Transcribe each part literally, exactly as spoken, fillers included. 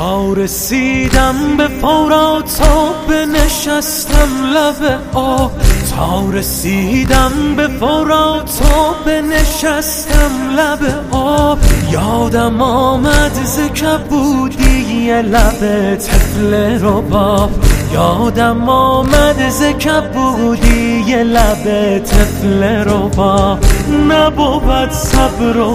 تا رسیدم به فرات و بنشستم لب آب، تا رسیدم به فرات و بنشستم لب آب. یادم آمد ز کبودی لب طفل رباب، یادم آمد ز کبودی لب طفل رباب. نبود صبر و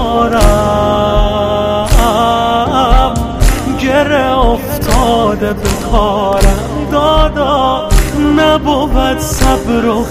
قرارم، گره افتاده به کارم دادا. نبود صبر و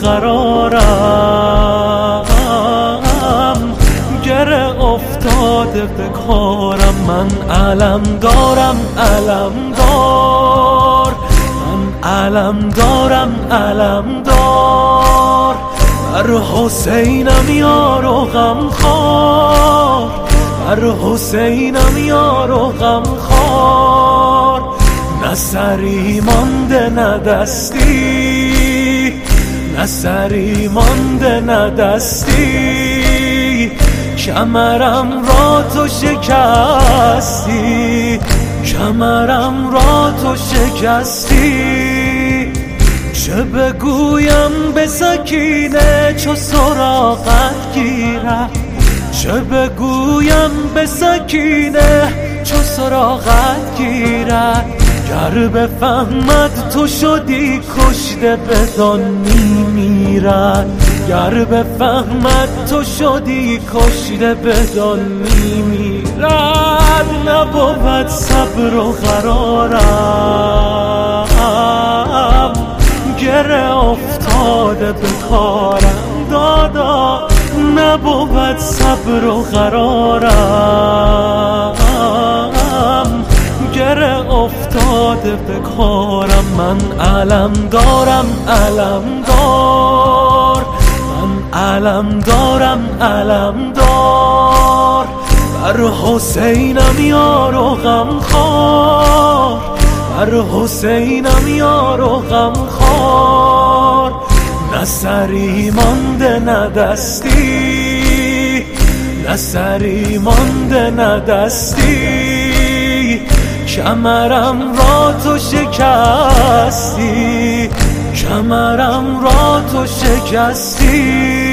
قرارم، گره افتاده به کارم. من علم دارم علم دار، من علم دارم علم دار. بر حسینم یار و غم خوار، بر حسینم یار و غم خوار. نه سری مانده نه دستی، نه سری مانده نه دستی. کمرم را تو شکستی، کمرم را تو شکستی. چه بگویم به سکینه چو سراغت گیرد، چه بگویم به سکینه چو سراغت گیرد. گر بفهمد تو شدی کشته بدان میمیرد، گر بفهمد تو شدی کشته بدان میمیرد. نبود صبر و قرارم، گره افتاده به کارم دادا. نبود صبر و قرارم، گره افتاده به کارم. من علم دارم علم دار، من علم دارم علم دار. بر حسینم یار و غم خوار، بر حسینم یار و غم خوار. نه سری مانده نه دستی، نه سری مانده نه دستی. کمرم را تو شکستی، کمرم را تو شکستی.